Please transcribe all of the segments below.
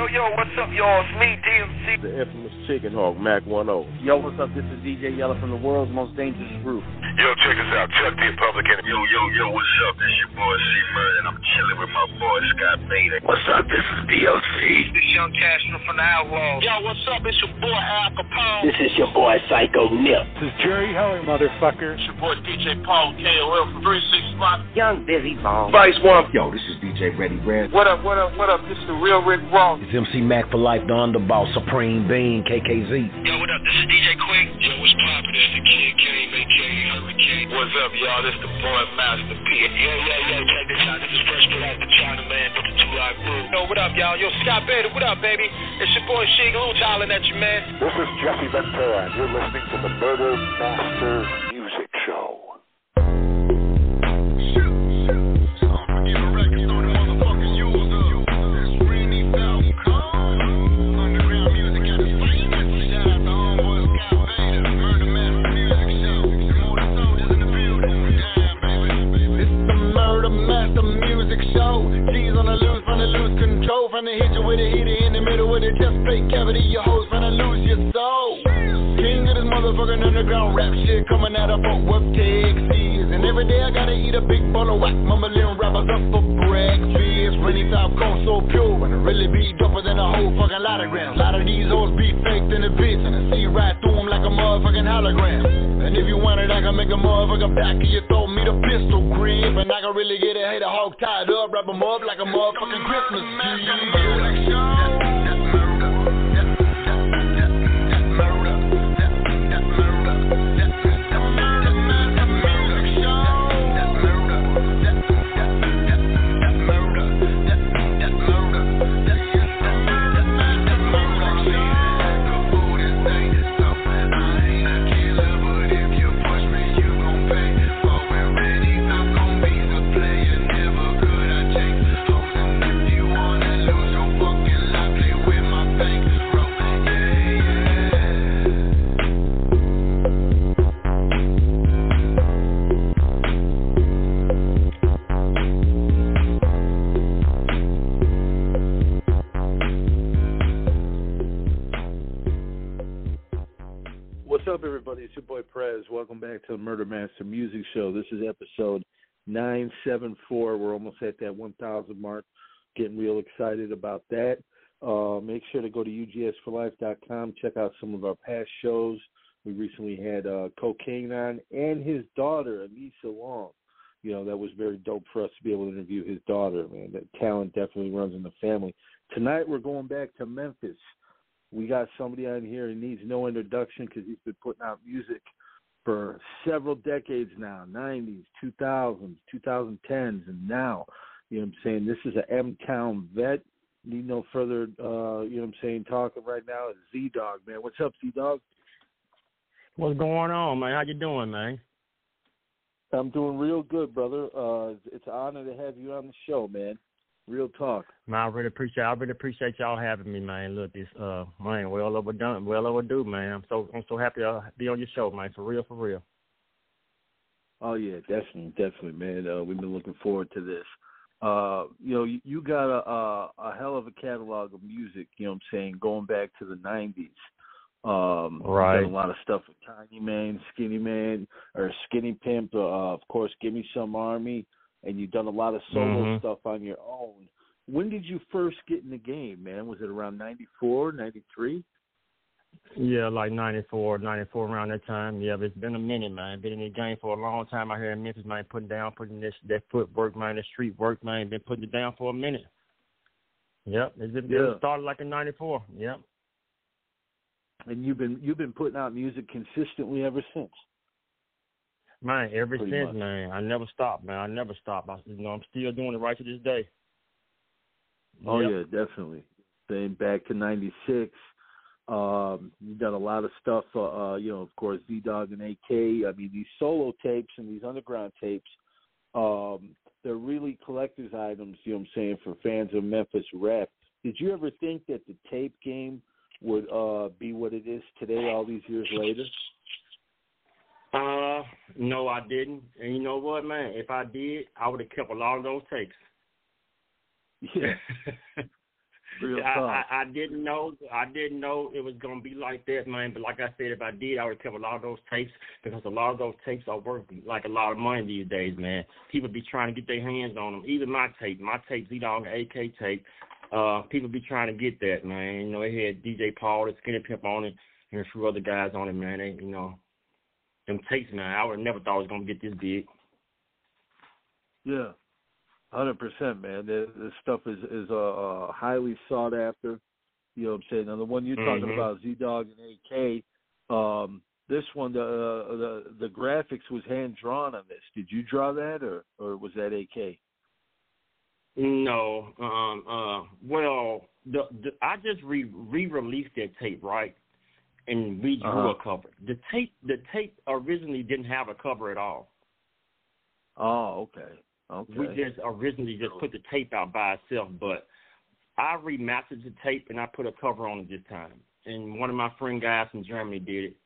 Yo, what's up, y'all? It's me, DMC. The infamous Chicken Hawk, Mac 10. Yo, what's up? This is DJ Yella from the world's most dangerous group. Yo, check us out, Chuck the Republican. Yo, what's up? This your boy C-Murd, and I'm chilling with my boy Scott Bader. What's up? This is DLC. This Young Cashman from the Outlaws. Yo, what's up? It's your boy Al Capone. This is your boy Psycho Nip. This is Jerry Howie, motherfucker. It's your boy DJ Paul KOL from 36 Spot. Young Busy Bone. Vice One. Yo, this is DJ Ready Red. What up? This is the real Rick Ross. It's MC Mac for Life, the Underboss, Supreme Bean, KKZ. Yo, what up? This is DJ Quick. Yo, what's poppin'? It's the Kid Kane, a.k.a. Hurricane. What's up, y'all? This the boy Master P. Yo, check this out. This is Fresh Kid out the China, man. With the 2-Live Crew. Yo, what up, y'all? Yo, Scott Bader, what up, baby? It's your boy Sheik Looch hollering at you, man. This is Jesse Ventura, and you're listening to the Murder Master Music Show. Finna hit you with a heater in the middle with a chest plate cavity. Your hoes finna lose your soul. King of this motherfucking underground rap shit coming out of Fort Worth, Texas. And every day I gotta eat a big bowl of whack, mumbling rappers up for breakfast. Rainy top cone so pure, and it really be doper than a whole fucking lot of grams. A lot of these hoes be faked in the bitch, and I see right through them like a motherfucking hologram. And if you want it, I can make a motherfucking back of your throat, meet a pistol grip. And I can really get a hater hog tied up, wrap them up like a motherfucking Christmas tree. It's your boy Prez. Welcome back to the Murder Master Music Show. This is episode 974. We're almost at that 1,000 mark. Getting real excited about that. Make sure to go to ugsforlife.com. Check out some of our past shows. We recently had Cocaine on and his daughter, Anissa Long. You know, that was very dope for us to be able to interview his daughter, man. That talent definitely runs in the family. Tonight we're going back to Memphis. We got somebody on here who needs no introduction because he's been putting out music for several decades now, 90s, 2000s, 2010s, and now. You know what I'm saying? This is an M-Town vet. Need no further, you know what I'm saying, talking right now is Z-Dog, man. What's up, Z-Dog? What's going on, man? How you doing, man? I'm doing real good, brother. It's an honor to have you on the show, man. Real talk. Man, I really appreciate y'all having me, man. Look, this man, well overdue, man. I'm so happy to be on your show, man. For real. Oh yeah, definitely, man. We've been looking forward to this. You know, you got a hell of a catalog of music. You know what I'm saying, going back to the '90s. Right. You've done a lot of stuff with Tiny Man, Skinny Pimp. Of course, Give Me Some Army. And you've done a lot of solo stuff on your own. When did you first get in the game, man? Was it around 94, 93? Yeah, like 94 around that time. Yeah, but it's been a minute, man. Been in the game for a long time out here in Memphis, man. Putting that footwork, man, that street work, man. Been putting it down for a minute. Yep, it started like in 94. Yep. And you've been putting out music consistently ever since. Man, ever since, man, I never stopped, man. I'm still doing it right to this day. Oh, yeah, definitely. Then back to 96, you've done a lot of stuff, you know, of course, Z-Dog and AK. I mean, these solo tapes and these underground tapes, they're really collector's items, you know what I'm saying, for fans of Memphis rap. Did you ever think that the tape game would be what it is today all these years later? No, I didn't. And you know what, man? If I did, I would have kept a lot of those tapes. Yeah. I didn't know it was gonna be like that, man. But like I said, if I did, I would cover a lot of those tapes because a lot of those tapes are worth like a lot of money these days, man. People be trying to get their hands on them. Even my tape, Z-Dog AK tape. People be trying to get that, man. You know, it had DJ Paul, the Skinny Pimp on it, and a few other guys on it, man. They, you know, them tapes, man. I would have never thought it was gonna get this big. Yeah. 100%, man. This stuff is highly sought after. You know what I'm saying? Now, the one you're talking about, Z-Dog and AK, this one, the graphics was hand-drawn on this. Did you draw that, or was that AK? No. Well, I just re-released that tape, right? And we drew a cover. The tape originally didn't have a cover at all. Oh, okay. We just originally just put the tape out by itself, but I remastered the tape and I put a cover on it this time. And one of my friend guys from Germany did it.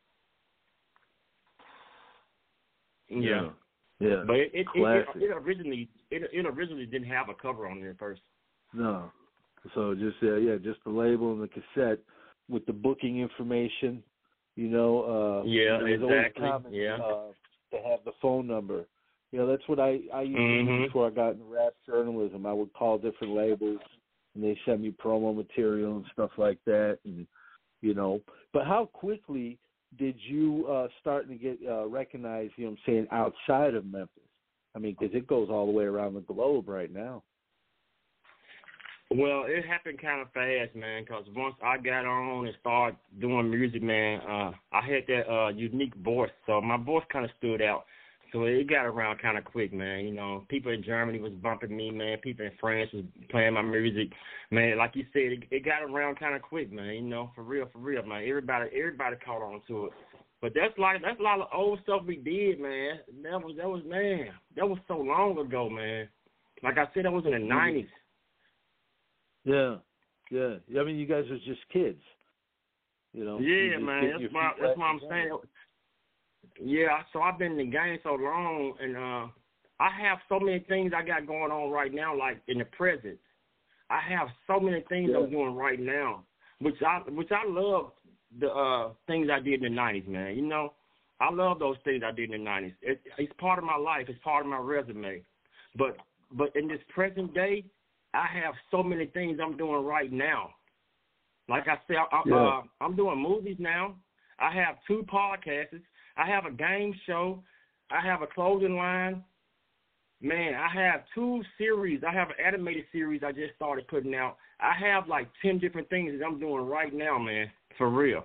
Yeah. But it originally didn't have a cover on there first. No. So just the label and the cassette with the booking information. You know. Exactly. Common, to have the phone number. You know, that's what I used to do before I got into rap journalism. I would call different labels, and they send me promo material and stuff like that. And, you know, but how quickly did you start to get recognized, you know what I'm saying, outside of Memphis? I mean, because it goes all the way around the globe right now. Well, it happened kind of fast, man, because once I got on and started doing music, man, I had that unique voice. So my voice kind of stood out. So it got around kind of quick, man. You know, people in Germany was bumping me, man. People in France was playing my music, man. Like you said, it got around kind of quick, man. You know, for real, man. Everybody caught on to it. But that's a lot of old stuff we did, man. That was so long ago, man. Like I said, that was in the 90s. Yeah. I mean, you guys was just kids, you know. Yeah, man. That's why I'm saying. Yeah, so I've been in the game so long, and I have so many things I got going on right now, like in the present. I have so many things I'm doing right now, which I love the things I did in the 90s, man. You know, I love those things I did in the 90s. It's part of my life. It's part of my resume. But in this present day, I have so many things I'm doing right now. Like I said, I'm doing movies now. I have 2 podcasts. I have a game show. I have a clothing line. Man, I have 2 series. I have an animated series I just started putting out. I have like 10 different things that I'm doing right now, man, for real.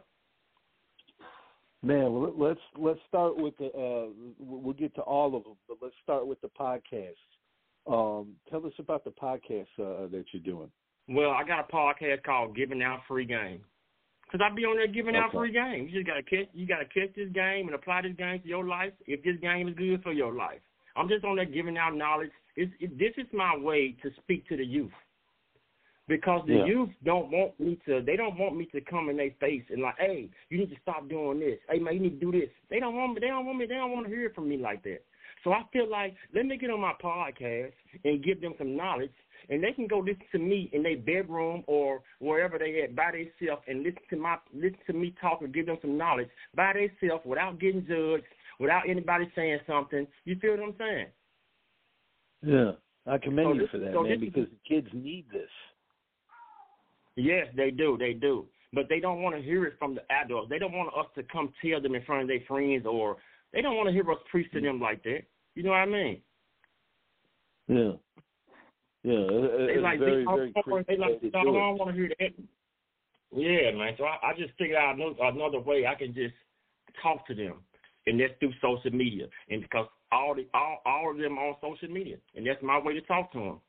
Man, well, let's start with the we'll get to all of them, but let's start with the podcast. Tell us about the podcast that you're doing. Well, I got a podcast called Giving Out Free Game. Because I be on there giving out free games. You just gotta catch this game and apply this game to your life if this game is good for your life. I'm just on there giving out knowledge. This is my way to speak to the youth. Because the youth don't want me to come in their face and like, hey, you need to stop doing this. Hey man, you need to do this. They don't want to hear it from me like that. So I feel like let me get on my podcast and give them some knowledge. And they can go listen to me in their bedroom or wherever they at by themselves and listen to me talk and give them some knowledge by themselves without getting judged, without anybody saying something. You feel what I'm saying? Yeah, I commend you for that, man, because the kids need this. Yes, they do. But they don't want to hear it from the adults. They don't want us to come tell them in front of their friends, or they don't want to hear us preach to them like that. You know what I mean? Yeah. Yeah, they like very, very they like, I don't want to hear that. Yeah, man. So I just figured out another way I can just talk to them, and that's through social media. And because all of them are on social media, and that's my way to talk to them.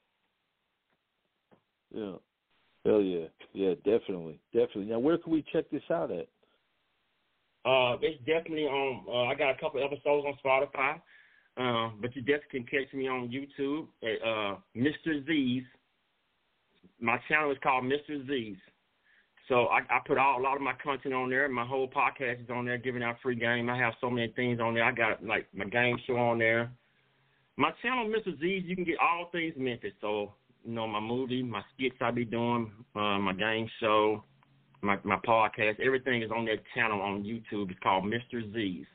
Yeah. Hell yeah. Yeah, definitely. Now, where can we check this out at? It's definitely on. I got a couple episodes on Spotify. But you definitely can catch me on YouTube at Mr. Z's. My channel is called Mr. Z's. So I put a lot of my content on there. My whole podcast is on there, giving out free game. I have so many things on there. I got like my game show on there. My channel, Mr. Z's, you can get all things Memphis. So my movie, my skits I be doing, my game show, my podcast, everything is on that channel on YouTube. It's called Mr. Z's.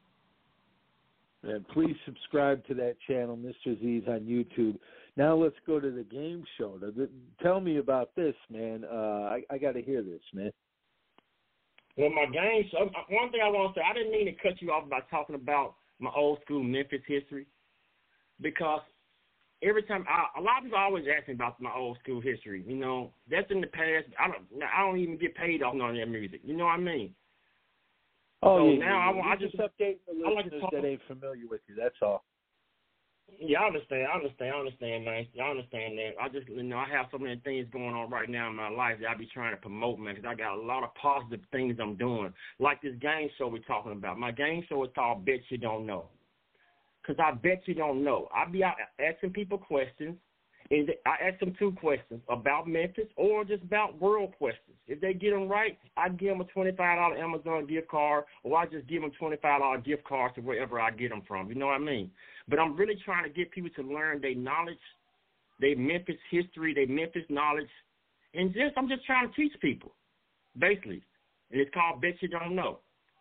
And please subscribe to that channel, Mr. Z's, on YouTube. Now let's go to the game show. Tell me about this, man. I got to hear this, man. Well, my game show, one thing I want to say, I didn't mean to cut you off by talking about my old school Memphis history, because every time, a lot of people always ask me about my old school history. You know, that's in the past. I don't even get paid off none of that music. You know what I mean? Oh, so yeah. Now I just update the listeners that ain't familiar with you. That's all. Yeah, I understand, man. I understand that. I just, I have so many things going on right now in my life that I be trying to promote, man, because I got a lot of positive things I'm doing. Like this game show we're talking about. My game show is called Bet You Don't Know. Because I bet you don't know. I be out asking people questions, and I ask them 2 questions about Memphis or just about world questions. If they get them right, I give them a $25 Amazon gift card, or I just give them $25 gift cards to wherever I get them from. You know what I mean? But I'm really trying to get people to learn their knowledge, their Memphis history, their Memphis knowledge, and I'm just trying to teach people, basically. And it's called Bet You Don't Know.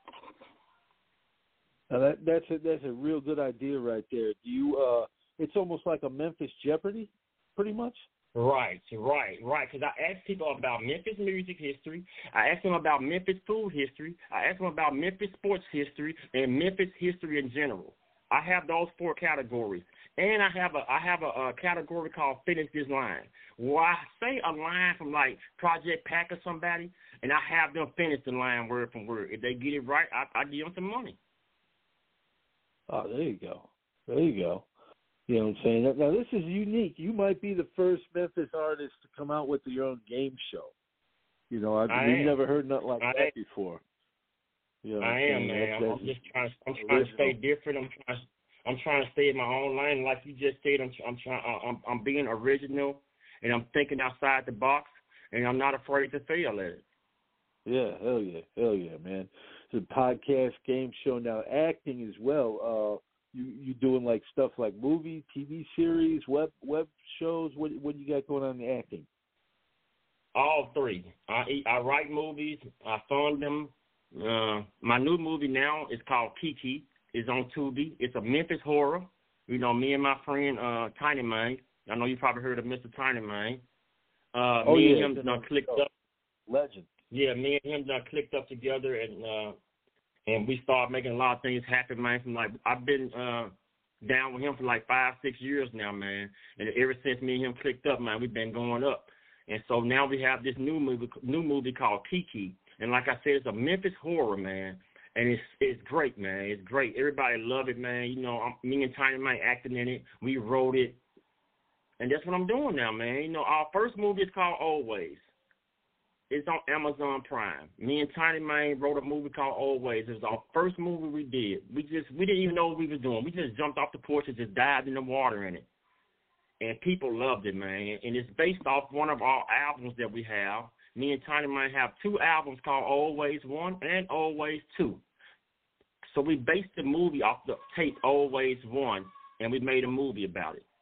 Now that's a real good idea right there. Do you? It's almost like a Memphis Jeopardy, pretty much. Right. Because I ask people about Memphis music history. I ask them about Memphis food history. I ask them about Memphis sports history and Memphis history in general. I have those 4 categories, and I have a category called Finish This Line, where I say a line from like Project Pack or somebody, and I have them finish the line word for word. If they get it right, I give them some money. Oh, there you go. You know what I'm saying? Now, this is unique. You might be the first Memphis artist to come out with your own game show. You know, we've never heard nothing like that before. You know I am, man. I'm just trying to stay different. I'm trying to stay in my own lane. Like you just said, I'm being original, and I'm thinking outside the box, and I'm not afraid to fail at it. Yeah, hell yeah, man. It's a podcast, game show, now acting as well. You doing like stuff like movie, TV series, web shows? What you got going on in acting? All 3. I write movies. I fund them. My new movie now is called Kiki. It's on Tubi. It's a Memphis horror. You know, me and my friend Tiny Man. I know you probably heard of Mr. Tiny Man. Me and him done clicked up. Legend. Yeah, me and him done clicked up together, and we started making a lot of things happen, man. From like I've been down with him for like 5-6 years now, man. And ever since me and him clicked up, man, we've been going up. And so now we have this new movie called Kiki. And like I said, it's a Memphis horror, man. And it's great, man. It's great. Everybody love it, man. You know, me and Tiny Man acting in it. We wrote it. And that's what I'm doing now, man. You know, our first movie is called Always. It's on Amazon Prime. Me and Tiny Man wrote a movie called Always. It was our first movie we did. We didn't even know what we were doing. We just jumped off the porch and just dived in the water in it. And people loved it, man. And it's based off one of our albums that we have. Me and Tiny Man have 2 albums called Always 1 and Always 2. So we based the movie off the tape Always 1, and we made a movie about it.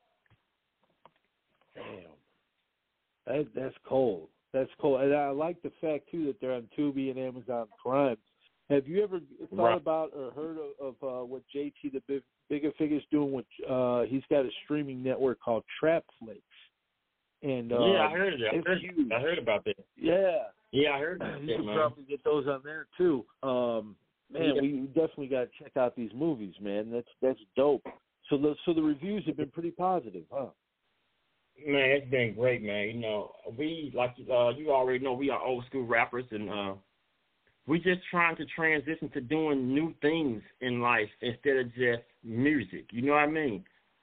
Damn. That's cold. That's cool. And I like the fact, too, that they're on Tubi and Amazon Prime. Have you ever thought about or heard of what JT the Bigger Figure's doing? He's got a streaming network called Trapflix. And yeah, I heard of that. I heard about that. Yeah. Yeah, I heard about that, you can man. probably get those on there, too. We definitely got to check out these movies, man. That's dope. So the reviews have been pretty positive, huh? Man, it's been great, man. You know, we, like you already know, we are old school rappers, and we just trying to transition to doing new things in life instead of just music. You know what I mean?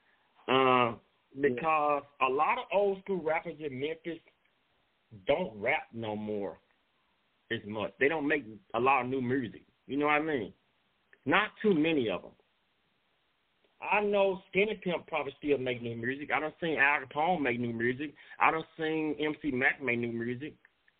Because a lot of old school rappers in Memphis don't rap no more as much. They don't make a lot of new music. You know what I mean? Not too many of them. I know Skinny Pimp probably still make new music. I done seen Al Capone make new music. I done seen MC Mac make new music.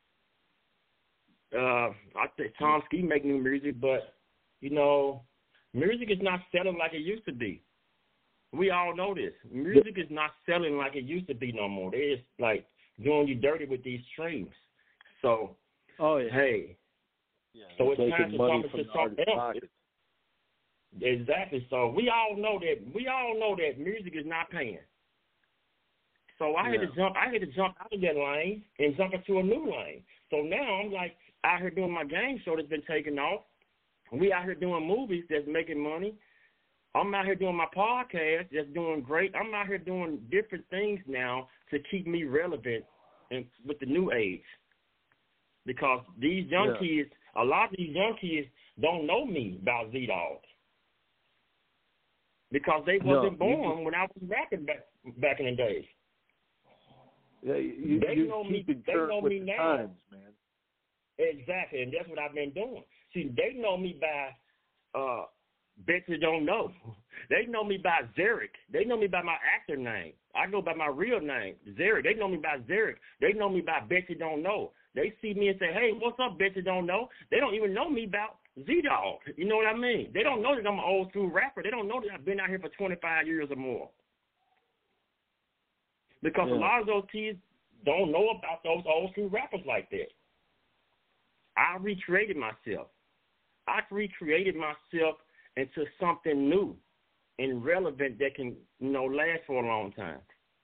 I think Tom Ski make new music, but, you know, music is not selling like it used to be. We all know this. Music is not selling like it used to be no more. They're just like doing you dirty with these streams. So, hey. Yeah, so it's time to money talk from to something else. pockets. Exactly. So we all know that music is not paying. So I had to jump out of that lane and jump into a new lane. So now I'm like out here doing my game show that's been taking off. We out here doing movies that's making money. I'm out here doing my podcast that's doing great. I'm out here doing different things now to keep me relevant and with the new age. Because these young kids, a lot of these young kids don't know me about Z-Dog. Because they wasn't born when I was rapping back in the days. Yeah, they know me now. Times, man. Exactly, and that's what I've been doing. See, they know me by Betsy Don't Know. They know me by Zeric. They know me by my actor name. I go by my real name, Zeric. They know me by Zeric. They know me by Betsy Don't Know. They see me and say, hey, what's up, Betsy Don't Know? They don't even know me about Z-Dog. You know what I mean? They don't know that I'm an old school rapper. They don't know that I've been out here for 25 years or more. Because a lot of those kids don't know about those old school rappers like that. I recreated myself. I recreated myself into something new and relevant that can, last for a long time.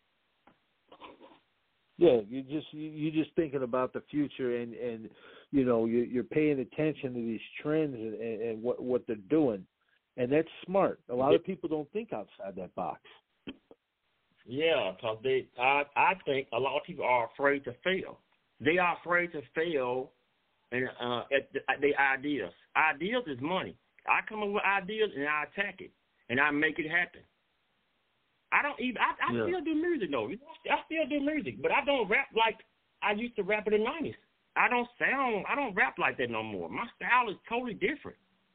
Yeah, you're just thinking about the future, and you're paying attention to these trends and what they're doing, and that's smart. A lot of people don't think outside that box. Yeah, because I think a lot of people are afraid to fail. They are afraid to fail and at their ideas. Ideas is money. I come up with ideas and I attack it and I make it happen. I still do music though. I still do music, but I don't rap like I used to rap in the 90s. I don't rap like that no more. My style is totally different.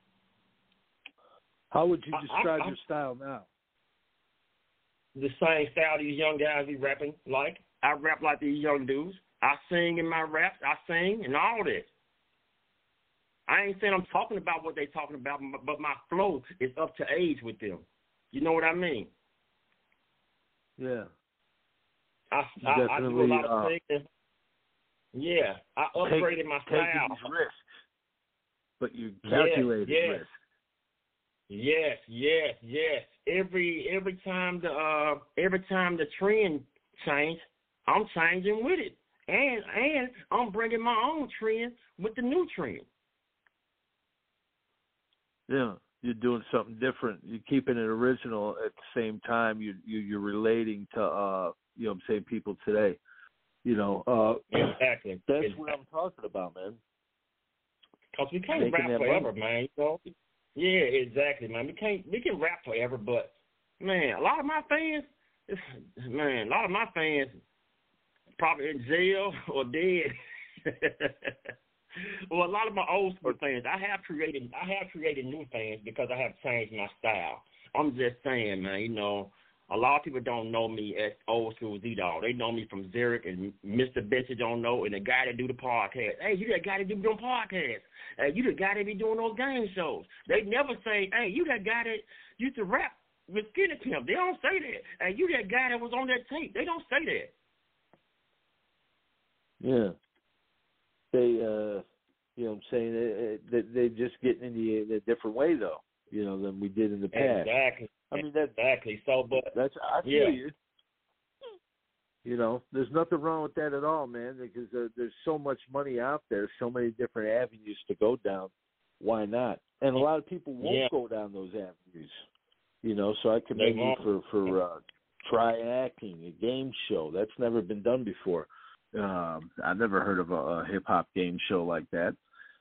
How would you describe your style now? The same style these young guys be rapping like. I rap like these young dudes. I sing in my raps. I sing and all that. I ain't saying I'm talking about what they talking about, but my flow is up to age with them. You know what I mean? Yeah. I do a lot of singing. Yeah, I upgraded my style. Taking these risks, but you calculated risks. Yes. Every time the trend change, I'm changing with it, and I'm bringing my own trend with the new trend. Yeah, you're doing something different. You're keeping it original at the same time. You're relating to people today. Exactly. That's what I'm talking about, man. Because we can't rap forever, man. Yeah, exactly, man. We can rap forever, but man, a lot of my fans probably in jail or dead. Well, a lot of my old school fans, I have created new fans because I have changed my style. I'm just saying, man, a lot of people don't know me as old school Z-Dog. They know me from Zeric and Mr. Betsy Don't Know and the guy that do the podcast. Hey, you that guy that do them podcasts. Hey, you the guy that be doing those game shows. They never say, hey, you that guy that used to rap with Skinny Pimp. They don't say that. Hey, you that guy that was on that tape. They don't say that. Yeah. They, they're just getting in a different way, though, than we did in the past. Exactly. I mean, exactly. So, but I feel you. There's nothing wrong with that at all, man, because there's so much money out there, so many different avenues to go down. Why not? And a lot of people won't go down those avenues, so I commend you for try acting, a game show. That's never been done before. I've never heard of a hip-hop game show like that.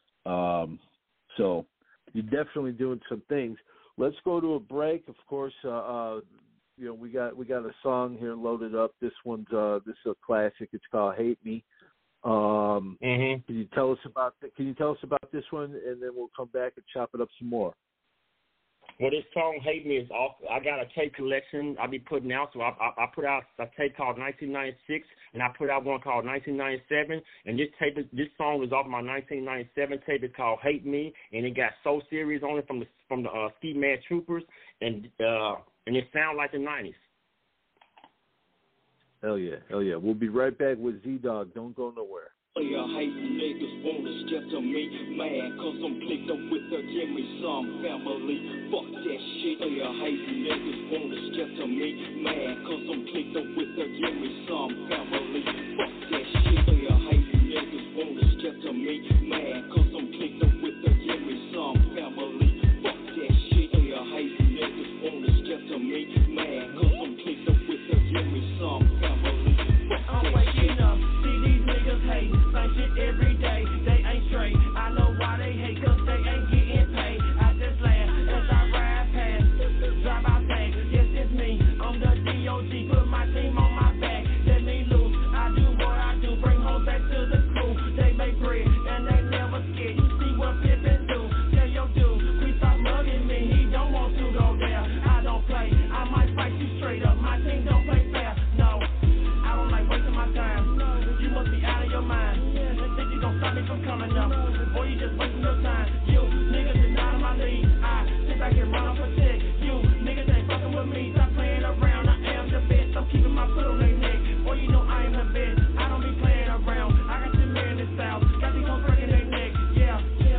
So you're definitely doing some things. Let's go to a break. Of course, we got a song here loaded up. This is a classic. It's called "Hate Me." Can you tell us about this one, and then we'll come back and chop it up some more. Well, this song "Hate Me" is off. I got a tape collection I be putting out. So I put out a tape called 1996, and I put out one called 1997. And this song is off my 1997 tape. It's called "Hate Me," and it got So Serious on it from the Ski Mad Troopers, and and it sounds like the 90s. Hell yeah. We'll be right back with Z-Dog. Don't go nowhere. I hate niggas wanna step to me, mad cause I'm clicked up with her, give me some family, fuck that shit. I hate niggas wanna step to me, mad cause I'm clicked up with her, give me some family, fuck that shit. I hate niggas wanna step to me, mad cause I'm clicked up with her, give me some family, fuck that shit. I hate niggas wanna step to me, mad cause I'm clicked up with her, give me some family, fuck that shit. I'm waking up, see these niggas hate. Same shit every day, they ain't straight. I know why they hate, cause they ain't getting paid. I just laugh as I ride past, drive out tank. Yes, it's me, I'm the DOG, put my team on my back. Let me loose, I do what I do, bring hoes back to the crew. They make bread, and they never scared. You see what Pippin do, tell your dude, please stop mugging me, he don't want to go there. I don't play, I might fight you straight up, my team don't play fair. No, I don't like wasting my time, you must be out of your mind. Think you gon' stop me from coming up? Boy, you just wasting your time. You niggas is not in my league. I sit back and run up a check. You niggas ain't fucking with me. Stop playing around. I am the best. I'm keeping my foot on their neck. Boy, you know I am the best. I don't be playing around. I got some men in the south. Got these hoes breaking their neck. Yeah.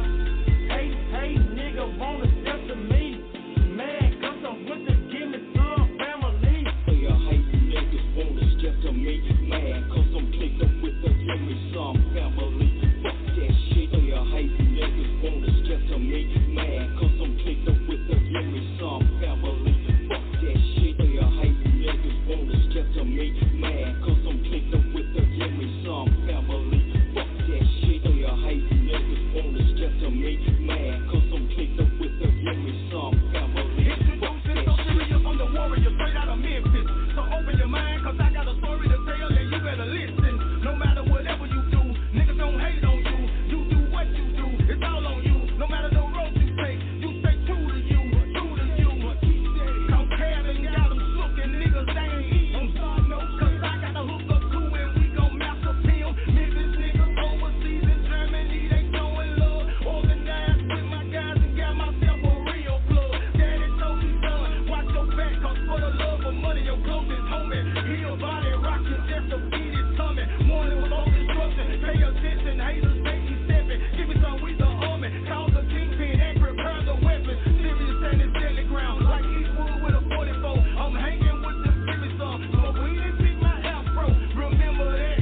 Hey, nigga, wanna step to me? Man, come on with the give me some family. I hate niggas wanna step to me. Man, cause I'm clicked up with the give me some family. Fuck that shit. I hate niggas wanna step to me. Man, cause I'm clicked up with the give me some family. Fuck that shit. I hate niggas wanna step to me. Man, cause I'm clicked up with the give me some family. Fuck that shit. I hate niggas wanna step to me. Man, cause I'm clicked up with the give me some family. Fuck that shit. I'm the warrior straight out of Memphis. So open your mind, cause I got a story to tell and you better listen. No matter whatever you do, niggas don't hate on you. You do what you do, it's all on you. No matter the road you take, you stay true to you, true to you. Come care and got them shook and niggas they ain't eating. Cause I got a hook up too and we gon' master film. Memphis niggas overseas in Germany, they showing love. Organized with my guys and got myself a real plug. Daddy told me son, watch your back, cause for the love of money your clothes is homie. Heal body rockin' just to beat his tummy. Morning with all destruction, pay attention, haters they keep stepping. Give me some with the army, call the kingpin and prepare the weapon. Serious and it's deadly ground, like Eastwood with a 44. I'm hanging with the serious son, but we didn't pick my afro. Remember that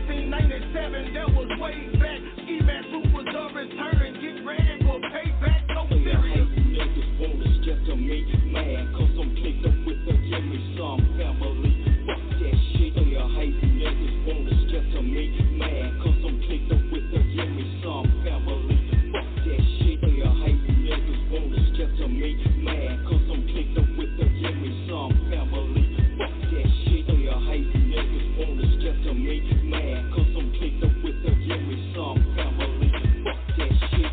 1997, that was way back. Evac Troop was on return, get ready for payback. So serious. Niggas wanna step to me, man, cause I'm clicked up with the give me some family. Fuck that shit. I hate niggas wanna step to me, man, cause I'm clicked up with the give me some family. Fuck that shit. I hate niggas wanna step to me, man, cause I'm clicked up with the give me some family. Fuck that shit. I hate niggas wanna step to me, man, cause I'm clicked up with the give me some family. Fuck that shit.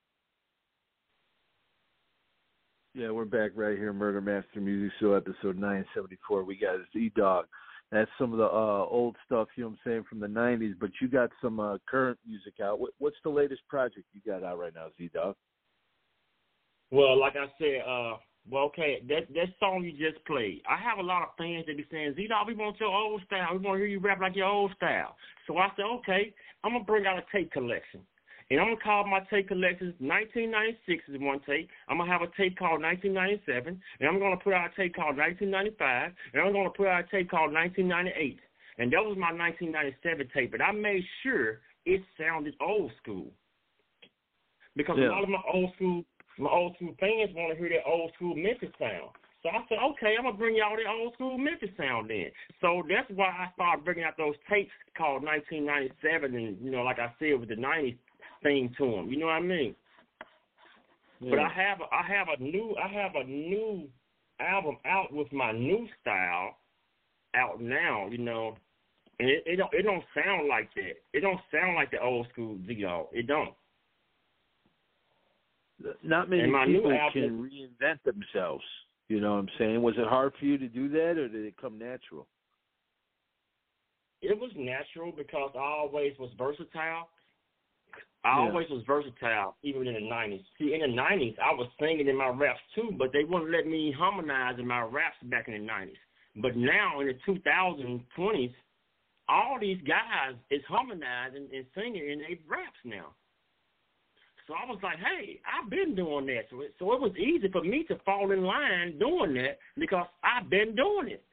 Yeah, we're back right here, Murder Master Music Show, episode 974. We got Z-Dog. That's some of the old stuff, you know what I'm saying, from the 90s, but you got some current music out. What's the latest project you got out right now, Z-Dog? Well, like I said, okay, that song you just played, I have a lot of fans that be saying, Z-Dog, we want your old style. We want to hear you rap like your old style. So I said, okay, I'm going to bring out a tape collection. And I'm going to call my tape collections 1996 is one tape. I'm going to have a tape called 1997. And I'm going to put out a tape called 1995. And I'm going to put out a tape called 1998. And that was my 1997 tape. But I made sure it sounded old school. Because a lot of my old school fans want to hear that old school Memphis sound. So I said, okay, I'm going to bring y'all the old school Memphis sound in. So that's why I started bringing out those tapes called 1997. And, you know, like I said, with the 90s theme to them. You know what I mean? Yeah. But I have a new album out with my new style out now, you know. And it don't sound like that. It don't sound like the old school Z-Dog. It don't. Not many people can reinvent themselves. You know what I'm saying? Was it hard for you to do that, or did it come natural? It was natural because I always was versatile. I always was versatile, even in the 90s. See, in the 90s, I was singing in my raps too, but they wouldn't let me harmonize in my raps back in the 90s. But now in the 2020s, all these guys is harmonizing and singing in their raps now. So I was like, hey, I've been doing that. So it was easy for me to fall in line doing that because I've been doing it.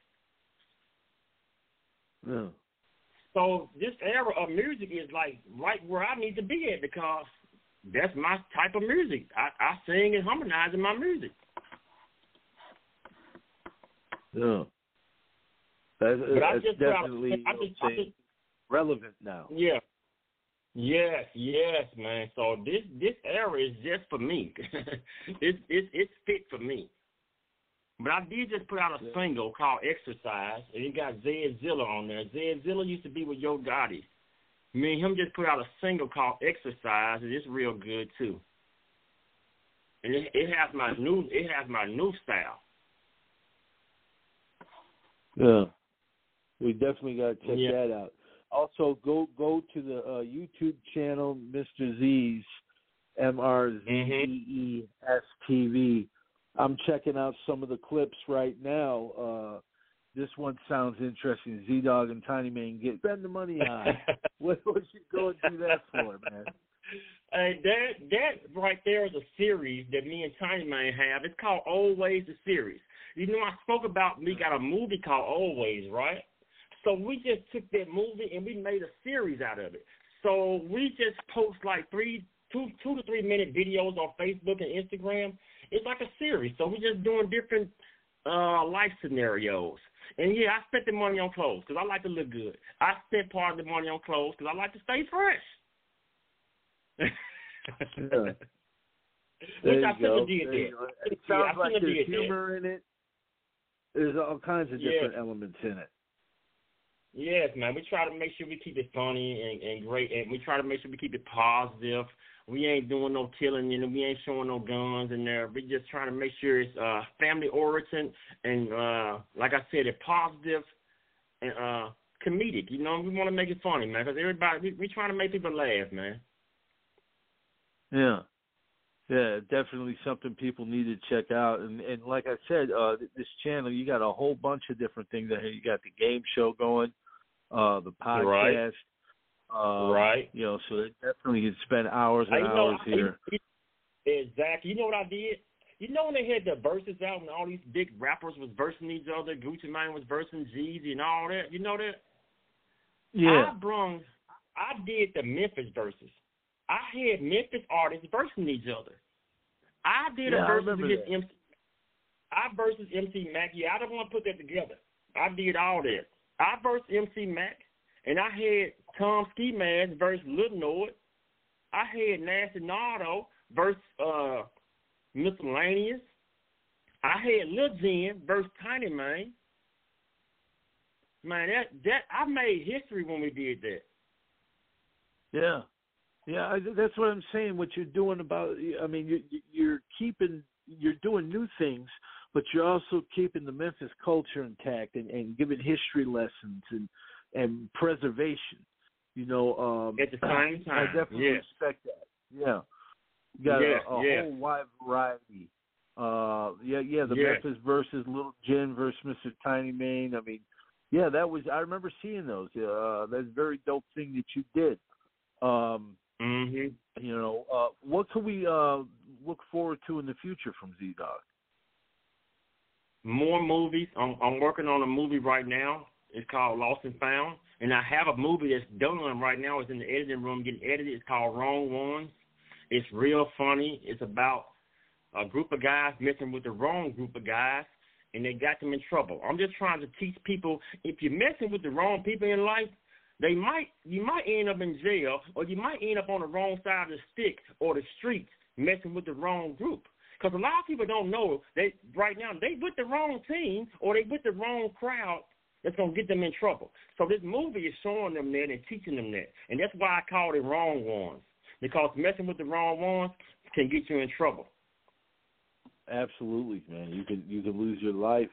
Yeah. So this era of music is like right where I need to be at because that's my type of music. I sing and harmonize in my music. Yeah. That's definitely relevant now. Yeah. Yes, man. So this era is just for me. it's fit for me. But I did just put out a single called Exercise, and it got Zed Zilla on there. Zed Zilla used to be with Yo Gotti. Me and him just put out a single called Exercise, and it's real good too. And it has my new style. Yeah, we definitely got to check that out. Also, go to the YouTube channel, Mr. Z's, MRZEES TV. I'm checking out some of the clips right now. This one sounds interesting. Z-Dog and Tiny Man spend the money on. What you go and do that for, man? That right there is a series that me and Tiny Man have. It's called Always the Series. You know, I spoke about we got a movie called Always, right? So we just took that movie and we made a series out of it. So we just post like 2 to 3 minute videos on Facebook and Instagram. It's like a series. So we're just doing different life scenarios. And, yeah, I spent the money on clothes because I like to look good. I spent part of the money on clothes because I like to stay fresh. Which I shouldn't have did that. It sounds like there's humor in it. There's all kinds of different elements in it. Yes, man. We try to make sure we keep it funny and great, and we try to make sure we keep it positive. We ain't doing no killing, we ain't showing no guns in there. We just trying to make sure it's family oriented and, like I said, it's positive and comedic. We want to make it funny, man, because everybody, we trying to make people laugh, man. Yeah. Yeah, definitely something people need to check out. And like I said, this channel, you got a whole bunch of different things. You got the game show going, the podcast. Right. So they definitely could spend hours and hours here. Exactly. You know what I did? When they had the verses out and all these big rappers was versing each other, Gucci Mane was versing Jeezy and all that. You know that? Yeah. I did the Memphis verses. I had Memphis artists versing each other. I did a versus against MC. I versus MC Mac. Yeah, I don't want to put that together. I did all that. I versed MC Mac. And I had Tom Ski Mask versus Lil Nord. I had Nasty Nardo versus Miscellaneous. I had Lil Jen versus Tiny Man. Man, that I made history when we did that. Yeah, that's what I'm saying. What you're doing you're doing new things, but you're also keeping the Memphis culture intact and giving history lessons and preservation, at the same time. I definitely respect that. Yeah. You got a whole wide variety. Memphis versus Lil Jen versus Mr. Tiny Mane. I remember seeing those. That's a very dope thing that you did. What can we look forward to in the future from Z-Dog? More movies. I'm working on a movie right now. It's called Lost and Found. And I have a movie that's done right now. It's in the editing room getting edited. It's called Wrong Ones. It's real funny. It's about a group of guys messing with the wrong group of guys, and they got them in trouble. I'm just trying to teach people, if you're messing with the wrong people in life, you might end up in jail, or you might end up on the wrong side of the stick or the streets messing with the wrong group. Because a lot of people don't know that right now they with the wrong team or they with the wrong crowd that's going to get them in trouble. So this movie is showing them that and teaching them that. And that's why I called it Wrong Ones, because messing with the wrong ones can get you in trouble. Absolutely, man. You can lose your life.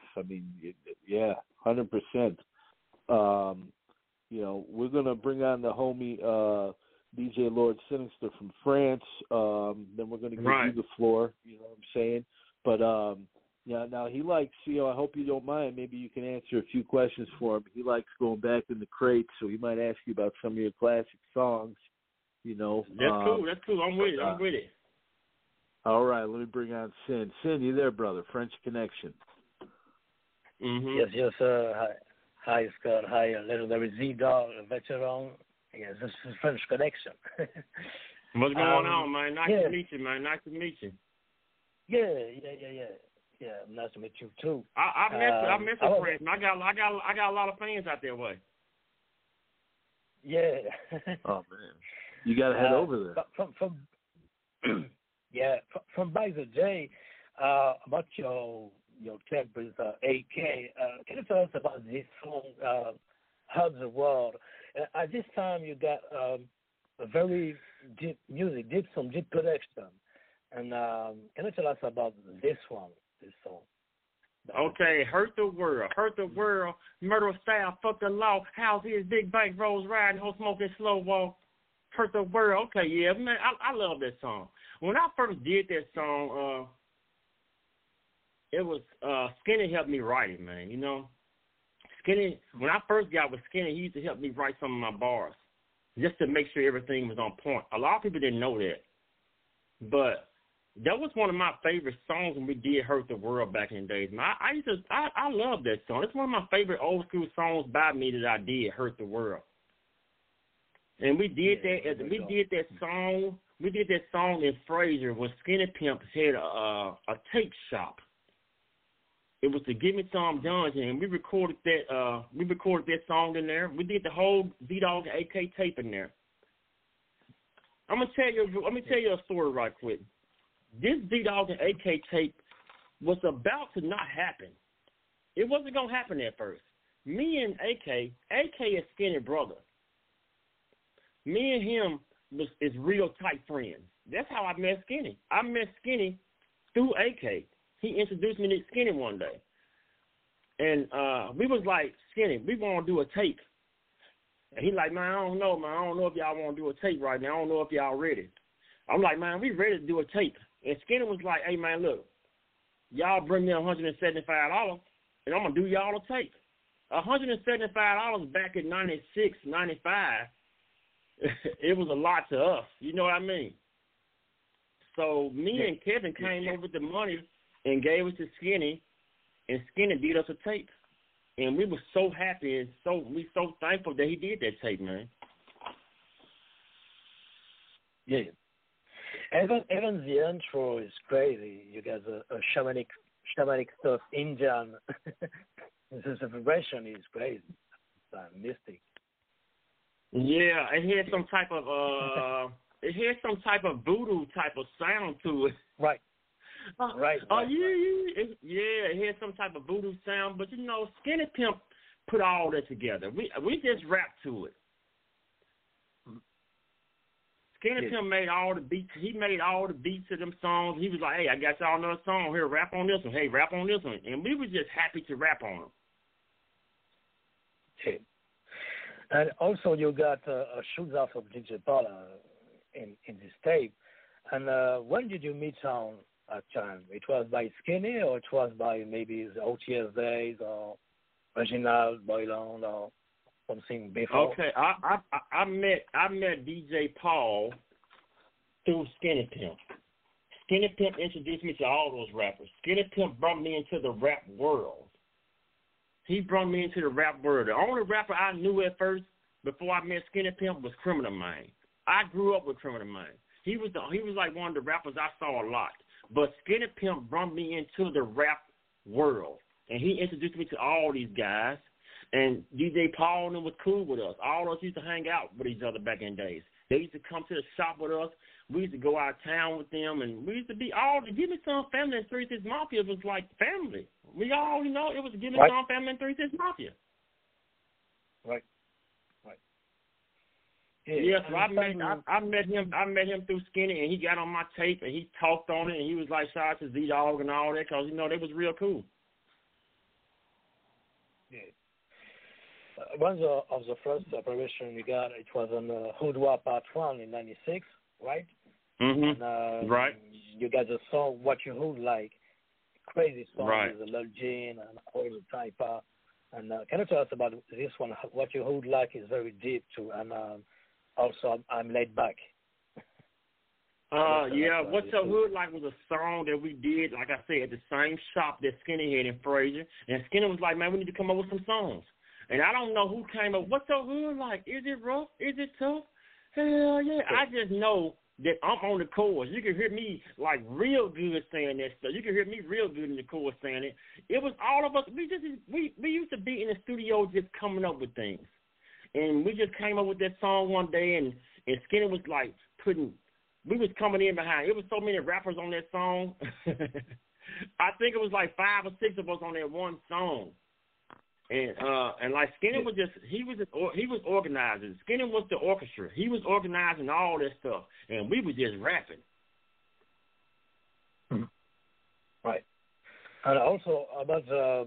100%. We're going to bring on the homie DJ Lord Sinister from France. Then we're going to give you the floor. You know what I'm saying? But yeah, now he likes. I hope you don't mind. Maybe you can answer a few questions for him. He likes going back in the crates, so he might ask you about some of your classic songs. That's cool. That's cool. I'm with it. I'm with it. All right, let me bring on Sin. Sin, you there, brother? French Connection. Mm-hmm. Yes, Hi, Scott. Hi, legendary Z-Dog, veteran. Yes, this is French Connection. What's going on, man? Nice to meet you, man. Nice to meet you. Yeah, nice to meet you too. I miss a friend. I got a lot of fans out there way. Yeah. Oh man, you gotta head over there. From back the day, about your track with AK. Can you tell us about this song, Hug the World? At this time, you got a very deep music, some deep production. And can you tell us about this song? Okay, Hurt the World, murder style, fuck the law, how's his big bike rolls riding, whole smoking slow walk, Hurt the World. Okay, yeah, man, I love that song. When I first did that song, it was Skinny helped me write it, man. Skinny, when I first got with Skinny, he used to help me write some of my bars just to make sure everything was on point. A lot of people didn't know that, but that was one of my favorite songs when we did Hurt the World back in the days. Man, I love that song. It's one of my favorite old school songs by me that I did, Hurt the World. And we did that song in Fraser when Skinny Pimp had a tape shop. It was the Give Me Some Dungeon, and we recorded that song in there. We did the whole Z-Dog and AK tape in there. Let me tell you a story right quick. This Z-Dog and AK tape was about to not happen. It wasn't going to happen at first. Me and AK is Skinny brother. Me and him is real tight friends. That's how I met Skinny. I met Skinny through AK. He introduced me to Skinny one day. And we was like, Skinny, we want to do a tape. And he like, man, I don't know if y'all want to do a tape right now. I don't know if y'all ready. I'm like, man, we ready to do a tape. And Skinny was like, hey, man, look, y'all bring me $175, and I'm going to do y'all a tape. $175 back in 96, 95, it was a lot to us. You know what I mean? So me and Kevin came up with the money and gave it to Skinny, and Skinny did us a tape. And we were so happy and we so thankful that he did that tape, man. Yeah. Even the intro is crazy. You got a shamanic stuff, Indian. The vibration is crazy. Mystic. Yeah, it had some type of voodoo type of sound to it. Right. Right. It had some type of voodoo sound, but Skinny Pimp put all that together. We just rapped to it. Skinny Pimp made all the beats. He made all the beats of them songs. He was like, hey, I got y'all another song here. Rap on this one. Hey, rap on this one. And we were just happy to rap on them. Okay. And also you got a shoot off of DJ Paula in this tape. And when did you meet on that time? It was by Skinny, or it was by maybe the OTS days, or Reginald Boylan, or something before? Okay, I met DJ Paul through Skinny Pimp. Skinny Pimp introduced me to all those rappers. Skinny Pimp brought me into the rap world. He brought me into the rap world. The only rapper I knew at first before I met Skinny Pimp was Criminal Mind. I grew up with Criminal Mind. He was like one of the rappers I saw a lot. But Skinny Pimp brought me into the rap world, and he introduced me to all these guys. And DJ Paul and them was cool with us. All of us used to hang out with each other back in the days. They used to come to the shop with us. We used to go out of town with them, and we used to be all the Give Me Some family and 36 Mafia was like family. We all, it was Give Me Some family and 36 Mafia. Right. Yeah, so I met him through Skinny, and he got on my tape, and he talked on it, and he was like, shout out to Z-Dog and all that, because, they was real cool. Yeah. one of the first operation you got, it was on Hoodwa Part 1 in 96, right? Mm-hmm. And, right. You got the song What You Hood Like, crazy song right. with the Lil Jean and all the type. And can you tell us about this one? What You Hood Like is very deep too, and also I'm Laid Back. Yeah, What's Your Hood Like was a song that we did, like I said, at the same shop that Skinny had in Fraser. And Skinny was like, man, we need to come up with some songs. And I don't know who came up, what's your hood like? Is it rough? Is it tough? Hell yeah. I just know that I'm on the chorus. You can hear me like real good saying that stuff. You can hear me real good in the chorus saying it. It was all of us. We used to be in the studio just coming up with things. And we just came up with that song one day, and Skinny was like we was coming in behind. It was so many rappers on that song. I think it was like 5 or 6 of us on that one song. And like Skinny was he was organizing. Skinny was the orchestra. He was organizing all that stuff, and we were just rapping. Right. And also about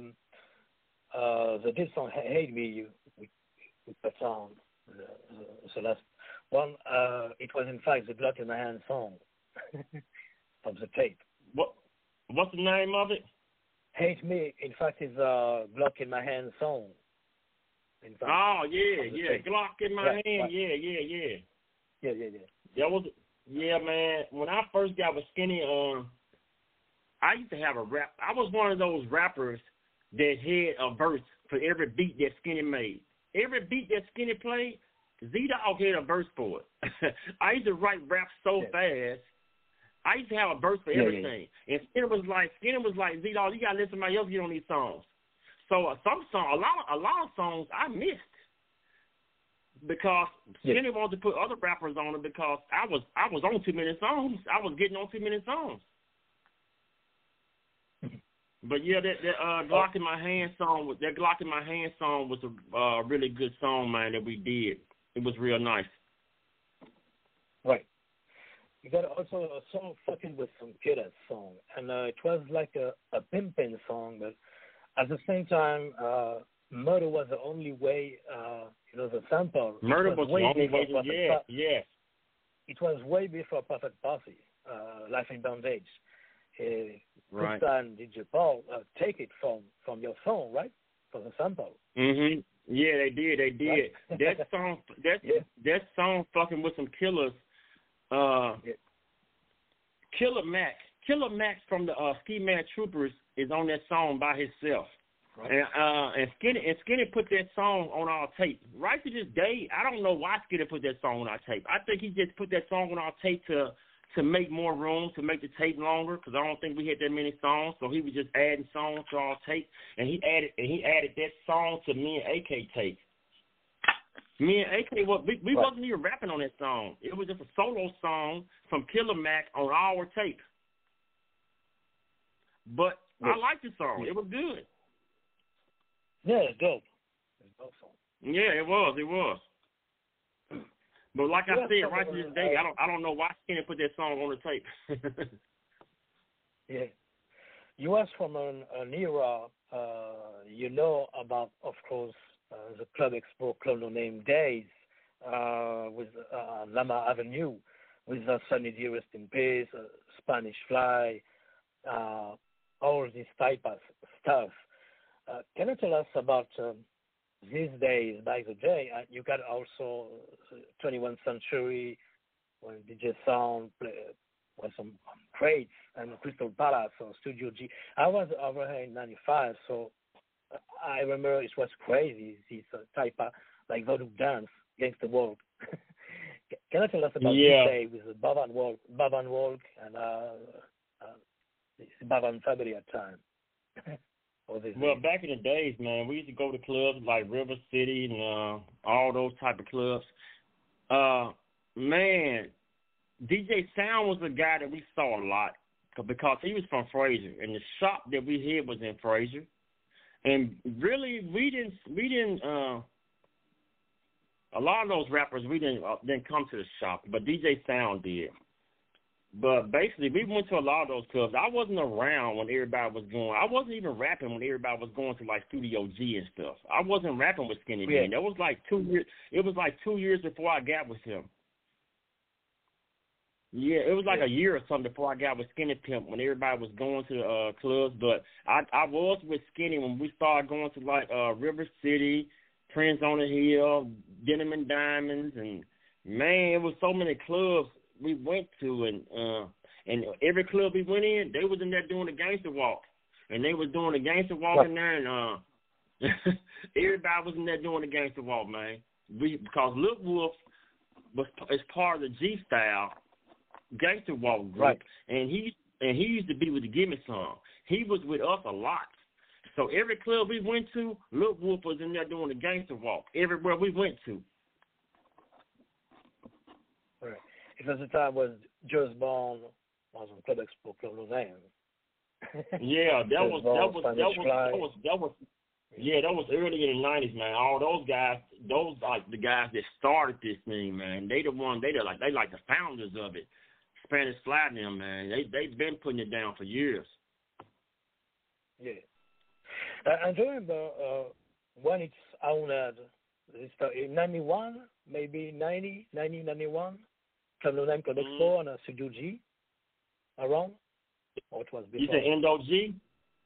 the big song "Hate Me" with the song. So last one, it was in fact the Glock in My Hand song from the tape. What's the name of it? Hate Me, in fact, is a Glock in My Hand song. Oh, yeah. Glock in My Hand, right. Yeah. That was, man. When I first got with Skinny, I used to have a rap. I was one of those rappers that had a verse for every beat that Skinny made. Every beat that Skinny played, Z-Dog had a verse for it. I used to write rap so fast. I used to have a verse for everything. And Skinny was like, Z-Dog, you got to let somebody else get on these songs. So a lot of songs I missed because Skinny wanted to put other rappers on it because I was on too many songs. I was getting on too many songs. But that Glock in My Hand song was a really good song, man, that we did. It was real nice. Right. You got also a song fucking with some killer song, and it was like a pimpin' song, but at the same time, Murder was the only way, the sample. Murder was the only way, yes. It was way before Perfect Posse, Life in Bondage. Right. Krista and DJ Paul take it from your song, right? From the sample. Mm-hmm. Yeah, they did. Right? That song fucking with some killers. Killer Max from the Ski Man Troopers is on that song by himself. Right. And Skinny put that song on our tape. Right to this day, I don't know why Skinny put that song on our tape. I think he just put that song on our tape to make more room, to make the tape longer, because I don't think we had that many songs. So he was just adding songs to our tape, and he added that song to me and AK tape. Me and AK, we wasn't even rapping on that song. It was just a solo song from Killer Mac on our tape. But I liked the song. It was good. Yeah, it's dope. Yeah, it was. But like I said, right to this day, I don't know why Skinny put that song on the tape. Yeah. You was from an era, about, of course, the Club Expo Club No Name Days with Lama Avenue, with Sunny D, Rest in Peace, Spanish Fly, all this type of stuff. Can you tell us about these days, by the day? You got also 21st Century, when DJ Sound with some crates and Crystal Palace or Studio G. I was over here in 95, so I remember it was crazy, this type of like voodoo dance against the world. Can you tell us about this day with Bavan Walk and Bavan family at time? Well, back in the days, man, we used to go to clubs like River City and all those type of clubs. Man, DJ Sound was a guy that we saw a lot because he was from Fraser, and the shop that we had was in Fraser. And really, we didn't. A lot of those rappers, we didn't come to the shop, but DJ Sound did. But basically, we went to a lot of those clubs. I wasn't around when everybody was going. I wasn't even rapping when everybody was going to like Studio G and stuff. I wasn't rapping with Skinny Bean. That was like 2 years. It was like 2 years before I got with him. Yeah, it was like a year or something before I got with Skinny Pimp when everybody was going to the clubs. But I was with Skinny when we started going to like River City, Prince on the Hill, Denim and Diamonds, and man, it was so many clubs we went to, and every club we went in, they was in there doing the gangster walk, and they was doing the gangster walk in there, and everybody was in there doing the gangster walk, man. Because Lil Wolf is part of the G Style gangster walk group, and he used to be with the Gimme Song. He was with us a lot. So every club we went to, Lil Wolf was in there doing the gangster walk everywhere we went to. Right. Because the time was Jules Bond was on Club Expo, Club Lausanne. Yeah, that was early in the 90s, man. All those guys, those like the guys that started this thing, man. They like the founders of it. Spanish Fly and them, man. They've been putting it down for years. Yeah. I remember when it's owned, in 91, maybe 90, 91, Club Lausanne, Club Expo, and Studio G around. Or it was before. You said Endo G?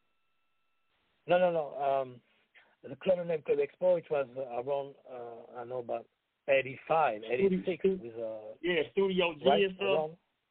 No. The Club Lausanne, Club Expo, it was around, I know, about 85, 86. Studio G and stuff. Around.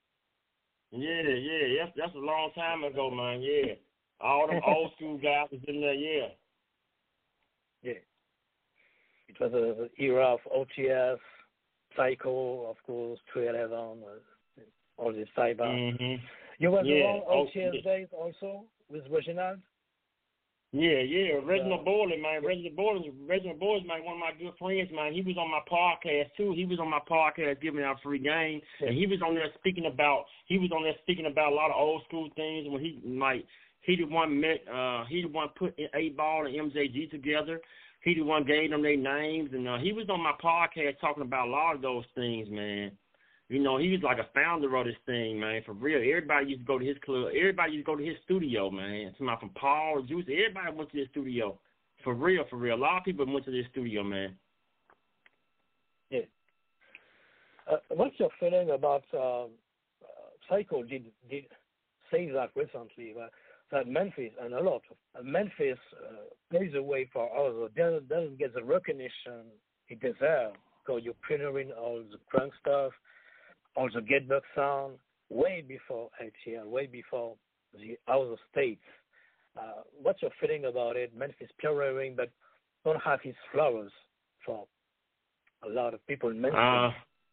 Yeah, that's a long time ago, man, yeah. All them old school guys was in there, yeah. Yeah. It was an era of OTS, Psycho, of course, 311, all this cyber. Mm-hmm. You were around OTS days also with Reginald? Yeah. Reginald Boylan, man. Reginald Boylan, man, one of my good friends, man. He was on my podcast too. He was on my podcast giving out free game, and he was on there speaking about a lot of old school things. When he the one put 8Ball and MJG together. He the one gave them their names, and he was on my podcast talking about a lot of those things, man. You know, he was like a founder of this thing, man, for real. Everybody used to go to his club. Everybody used to go to his studio, man. Somebody from Paul, Juice, everybody went to his studio. For real. A lot of people went to his studio, man. Yeah. What's your feeling about Psycho did say that recently, that Memphis, and a lot of Memphis plays away for others, doesn't get the recognition it deserves, because you're pioneering all the crunk stuff, all the Getback sound, way before ATL, way before the other states. What's your feeling about it? Memphis pioneering, but don't have his flowers for a lot of people in Memphis.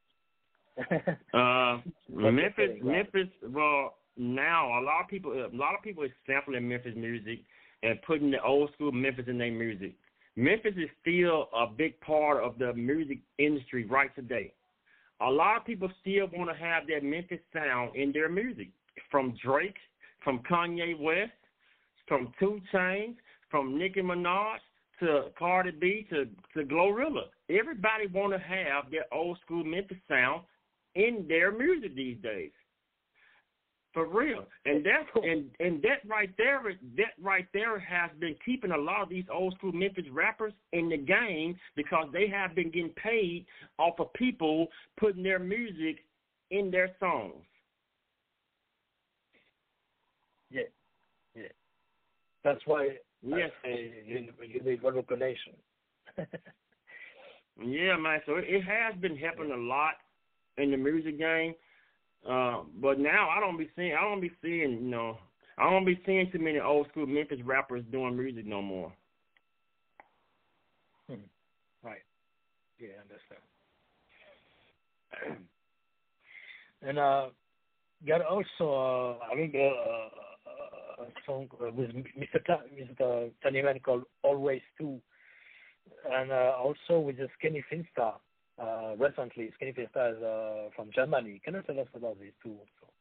Memphis. Well, now a lot of people are sampling Memphis music and putting the old school Memphis in their music. Memphis is still a big part of the music industry right today. A lot of people still want to have that Memphis sound in their music, from Drake, from Kanye West, from 2 Chainz, from Nicki Minaj to Cardi B to Glorilla. Everybody want to have their old school Memphis sound in their music these days. For real, and that right there has been keeping a lot of these old school Memphis rappers in the game, because they have been getting paid off of people putting their music in their songs. Yeah. That's why. Yes, you need recognition. Yeah, man. So it has been helping a lot in the music game. But now I don't be seeing too many old school Memphis rappers doing music no more. Right. Yeah, I understand. And got also I think a song with Mr. Tannyman called Always 2, and also with the Skinny Finsta. Recently, Skinny Finsta is from Germany. Can you tell us about these two?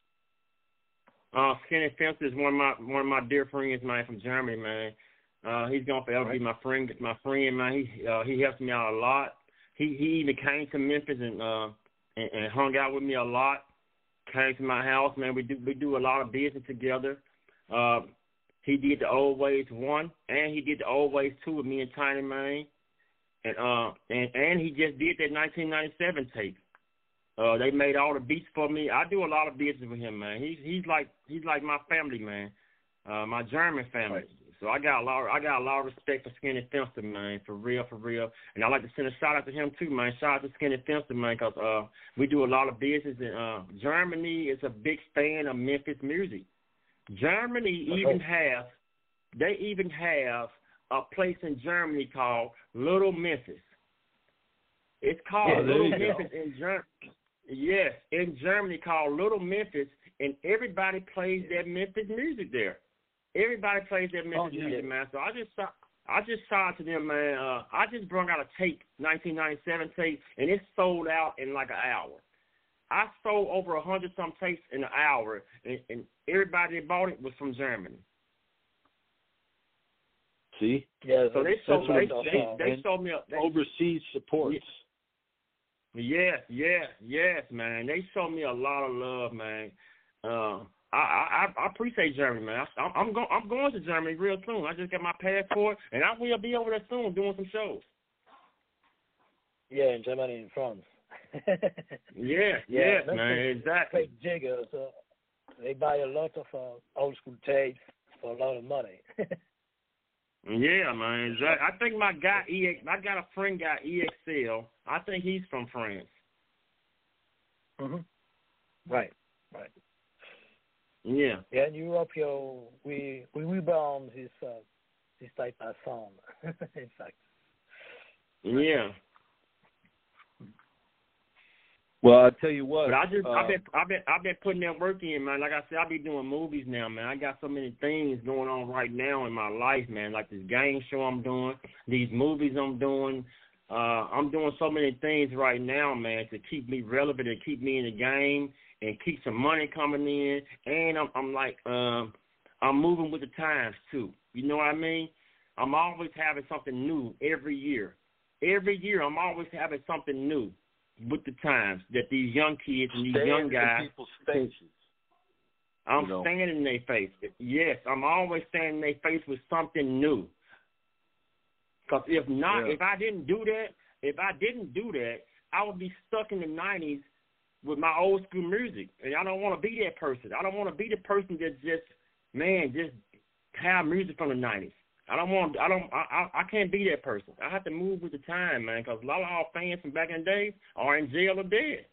Skinny Finsta is one of my dear friends, man, from Germany, man. He's gonna forever be my friend, man. He helps me out a lot. He even came to Memphis and hung out with me a lot. came to my house, man. We do a lot of business together. He did the Always 1 and he did the Always 2 with me and Tiny Man. And he just did that 1997 tape. They made all the beats for me. I do a lot of business with him, man. He's like my family, man. My German family. Right. So I got a lot of respect for Skinny Fenster, man, for real. And I like to send a shout out to him too, man. Shout out to Skinny Fenster, man, because we do a lot of business. And Germany is a big fan of Memphis music. Germany even have a place in Germany called Little Memphis. It's called Little Memphis in Germany. Yes, in Germany called Little Memphis, and everybody plays that Memphis music there. Everybody plays that Memphis music, man. So I just shouted to them, man. I just brought out a tape, 1997 tape, and it sold out in like an hour. I sold over 100-some tapes in an hour, and everybody that bought it was from Germany. See? Yeah. So they sold me overseas supports. Yes, man. They showed me a lot of love, man. I appreciate Germany, man. I'm going to Germany real soon. I just got my passport, and I will be over there soon doing some shows. Yeah, in Germany and France. yeah, man, exactly. Big jiggers. They buy a lot of old school tapes for a lot of money. Yeah, man. Exactly. I think my guy I got a friend guy EXL. I think he's from France. Mhm. Right. Yeah. Yeah, in Europe, we rebound this type of song. In fact. Yeah. Well, I'll tell you what. But I've been putting that work in, man. Like I said, I be doing movies now, man. I got so many things going on right now in my life, man. Like this game show I'm doing, these movies I'm doing. I'm doing so many things right now, man, to keep me relevant and keep me in the game and keep some money coming in. And I'm moving with the times too. You know what I mean? I'm always having something new every year. Every year, I'm always having something new with the times that these young kids and these young guys. People's faces. I'm standing in their face. Yes, I'm always standing in their face with something new. Because if I didn't do that, I would be stuck in the 90s with my old school music. And I don't want to be that person. I don't want to be the person that just have music from the 90s. I can't be that person. I have to move with the time, man, because a lot of our fans from back in the day are in jail or dead.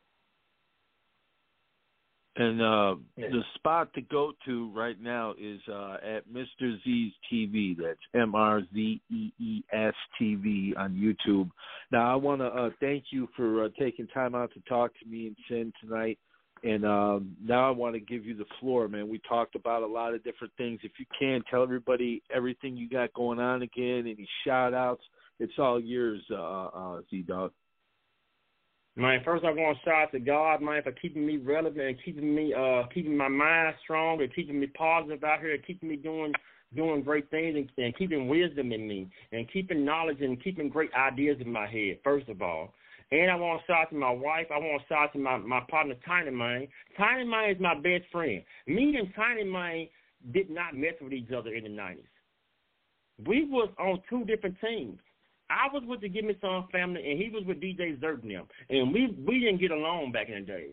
And the spot to go to right now is at Mr. Z's TV. That's MRZEES TV on YouTube. Now, I want to thank you for taking time out to talk to me and Sin tonight. And now I want to give you the floor, man. We talked about a lot of different things. If you can, tell everybody everything you got going on again, any shout-outs. It's all yours, Z-Dog. Man, first I want to shout out to God, man, for keeping me relevant and keeping my mind strong and keeping me positive out here and keeping me doing great things and keeping wisdom in me and keeping knowledge and keeping great ideas in my head, first of all. And I want to shout out to my wife. I want to shout out to my partner, Tiny Man. Tiny Man is my best friend. Me and Tiny Man did not mess with each other in the 90s. We was on two different teams. I was with the Give Me Some family, and he was with DJ Zerk and them. And we didn't get along back in the days.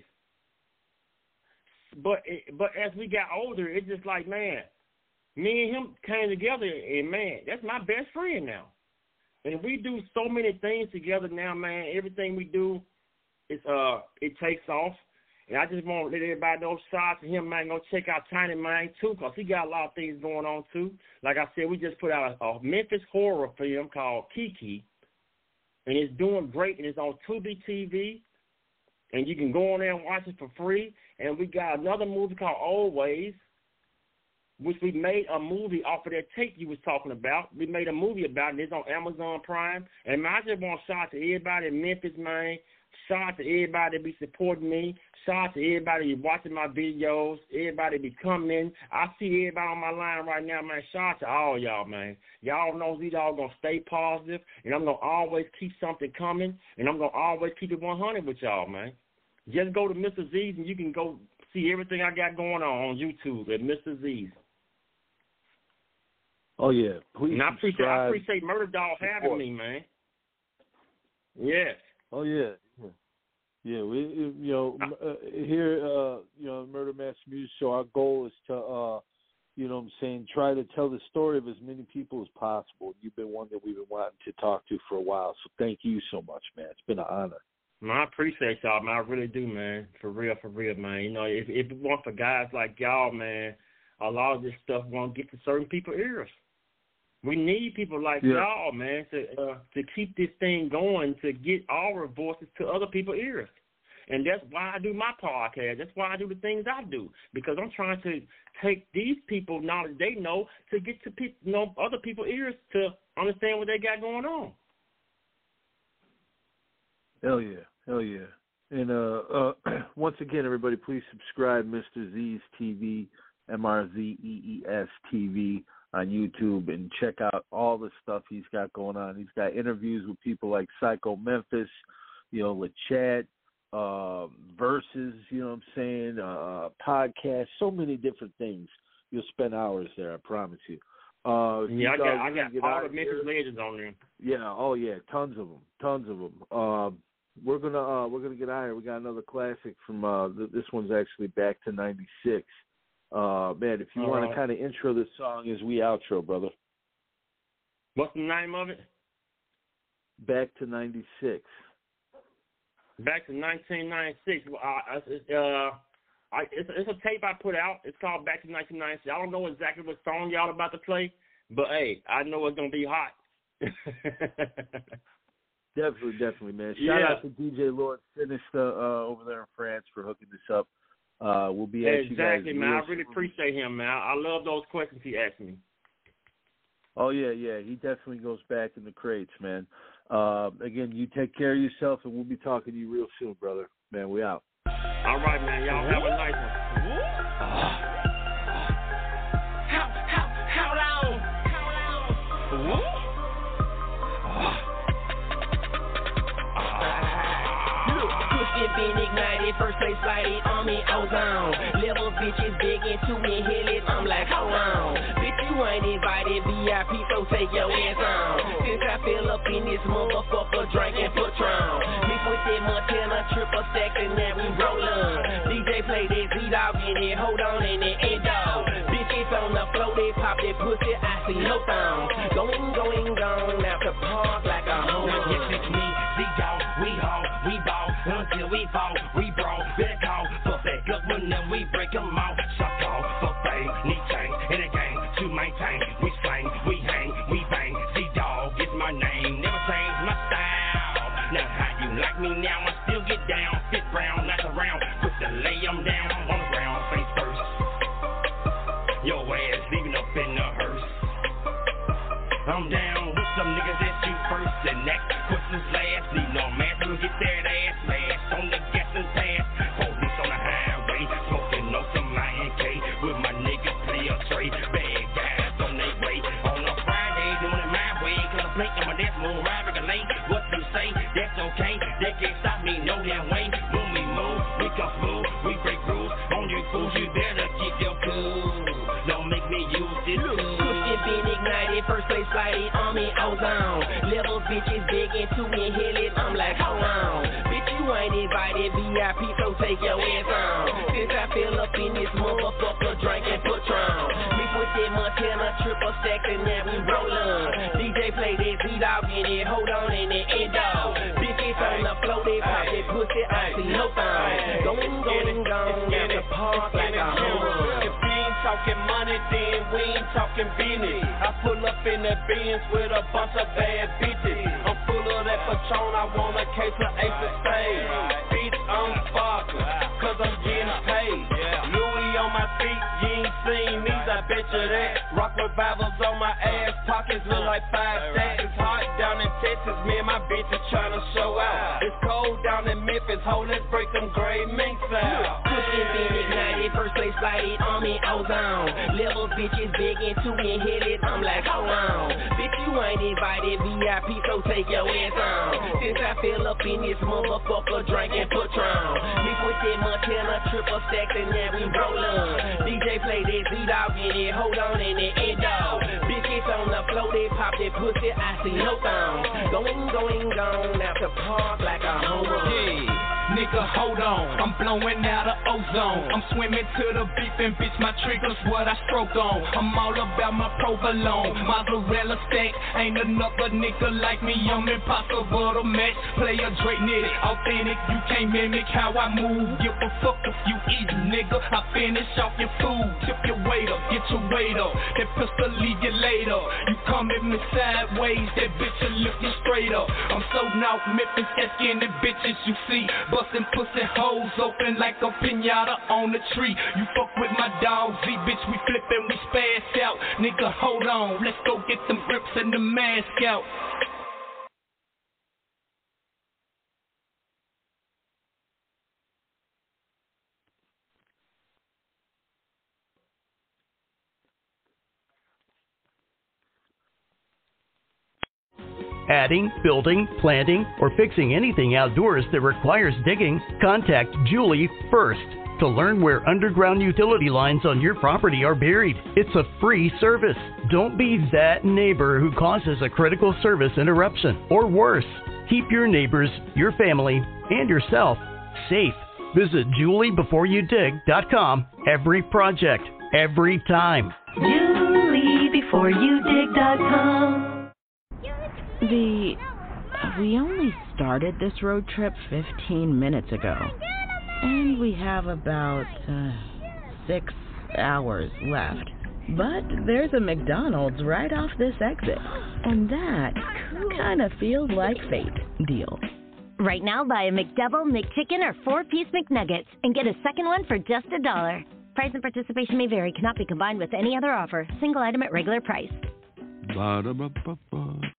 But as we got older, it's just like, man, me and him came together, and, man, that's my best friend now. And we do so many things together now, man. Everything we do, it takes off. And I just want to let everybody know, shout out to him, man. Go check out Tiny Man, too, because he got a lot of things going on, too. Like I said, we just put out a Memphis horror film called Kiki, and it's doing great, and it's on Tubi TV, and you can go on there and watch it for free. And we got another movie called Always, which we made a movie off of that tape you was talking about. We made a movie about it. It's on Amazon Prime. And, man, I just want to shout out to everybody in Memphis, man. Shout out to everybody that be supporting me. Shout out to everybody that watching my videos. Everybody be coming. I see everybody on my line right now, man. Shout out to all y'all, man. Y'all know Z-Dog going to stay positive, and I'm going to always keep something coming, and I'm going to always keep it 100 with y'all, man. Just go to Mr. Z's, and you can go see everything I got going on YouTube at Mr. Z's. Oh yeah, please. And I appreciate Murder Dog having me, man. Yes. Oh yeah. Yeah, we here Murder Master Music Show, our goal is to try to tell the story of as many people as possible. You've been one that we've been wanting to talk to for a while, so thank you so much, man. It's been an honor. Man, I appreciate y'all, man. I really do, man. For real, man. You know, if it weren't for guys like y'all, man, a lot of this stuff won't get to certain people's ears. We need people like y'all, man, to keep this thing going, to get our voices to other people's ears. And that's why I do my podcast. That's why I do the things I do, because I'm trying to take these people knowledge they know to get to other people's ears to understand what they got going on. Hell yeah. And once again, everybody, please subscribe Mr. Z's TV, MRZEES TV on YouTube, and check out all the stuff he's got going on. He's got interviews with people like Psycho Memphis, LeChat, Versus, podcasts, so many different things. You'll spend hours there, I promise you. I got all the Memphis legends on there. Yeah, tons of them. We're gonna get out of here. We got another classic from this one's actually back to '96. Man, if you want to kind of intro this song as we outro, brother. What's the name of it? Back to '96. Back to 1996. It's a tape I put out. It's called Back to 1996. I don't know exactly what song y'all about to play, but hey, I know it's gonna be hot. Definitely, man. Shout out to DJ Lord Sinister over there in France for hooking this up. We'll be at you guys. Exactly, man. I really appreciate him, man. I love those questions he asked me. Oh, yeah. He definitely goes back in the crates, man. Again, you take care of yourself, and we'll be talking to you real soon, brother. Man, we out. All right, man. Y'all have a nice one. Been ignited, first place lighted, army ozone. Level bitches big into inhale it, I'm like, hold on. Bitch, you ain't invited, VIP, so take your ass on. Since I fell up in this motherfucker, drinking Patron. Mix with that Montana, triple stacks, and now we rollin'. DJ play that Z-Dog in it, hold on in it, and dog. Bitches on the floor, they pop that pussy, I see no thong. Going, out the park like a home. Yes, it's me, Z-Dog, we haul, we ball, until we fall, we brawl, better call, fuck that good one, then we break them off. Suck off, fuck bang, need change, in a game to maintain. We slang, we hang, we bang, Z-Dog is my name, never change my style. Now how you like me now, I still get down, fit round, not around, put the lay them down, on the ground, face first. Your ass leaving up in the hearse. I'm down with some niggas that shoot first and next questions last. Need no man to get that ass smashed on the gas and pass. Police on the highway, smoking on some Lion K with my niggas play a straight. Bad guys on their way on a Friday, doing it my way. Cause I'm playing my dance move, ride regulate. What you say, that's okay. They can't stop me no damn way. When we move, we come smooth, we break rules. On you fools, you better keep your cool. Don't make me use this tool. Been ignited, first place lighted, army ozone. Level bitches big into inhale it, I'm like, hold on. Bitch, you ain't invited, VIP, so take your ass on. Since I fell up in this motherfucker, drinking Patron. Mix with that Montana, triple stacks, and now we rollin'. DJ play that Z-Dog in it, hold on in it, and dog. Bitches on the floor, they pop that pussy, I see no thong. Going, out the park like a home. If we ain't talking money, then we ain't talking business. I pull up in the Benz with a bunch of bad bitches. I'm full of that Patron, I want a case of Ace of Spades. Bitch, I'm fucking, cause I'm getting paid. Louis on my feet, you ain't seen these, I bet you that. Rock revivals on my ass, pockets look like 5 stacks. It's hot down in Texas, me and my bitch is trying to show out. It's cold down in Memphis, ho, let's break them gray minks out. Pushing been ignited, first place flighted, I'm in ozone. Little bitches begging to inhale it, I'm like, hold on. Bitch, you ain't invited VIP, so take your ass on. Since I fell up in this motherfucker drinking Patron. Mix with that Montana, triple stacks, and now we rollin'. DJ play that Z-Dog in it, hold on in the endo. Bitches on the floor, they pop that pussy, I see no thong. Going, out the park like a home run. Yeah, nigga, hold on, I'm blowing out of ozone. I'm swimming to the beef and bitch, my trigger's what I stroke on. I'm all about my provolone, mozzarella stack. Ain't another nigga like me, I'm impossible to match. Player Drake knit, authentic, you can't mimic how I move. Give a fuck if you eat, nigga. I finish off your food, tip your weight up, get your weight up. That pistol leave you later. You come at me sideways, that bitch will lift you straight up. I'm so out Memphis, asking the bitches you see, busting pussy holes open like a pinata on the tree. You fuck with my dog Z, bitch, we flippin', we spaz out. Nigga, hold on, let's go get them grips and the mask out. Adding, building, planting, or fixing anything outdoors that requires digging, contact Julie first to learn where underground utility lines on your property are buried. It's a free service. Don't be that neighbor who causes a critical service interruption. Or worse, keep your neighbors, your family, and yourself safe. Visit JulieBeforeYouDig.com. Every project, every time. JulieBeforeYouDig.com. We only started this road trip 15 minutes ago, and we have about 6 hours left. But there's a McDonald's right off this exit, and that kind of feels like fate. Deal. Right now, buy a McDouble, McChicken, or 4-piece McNuggets, and get a second one for just $1. Price and participation may vary. Cannot be combined with any other offer. Single item at regular price.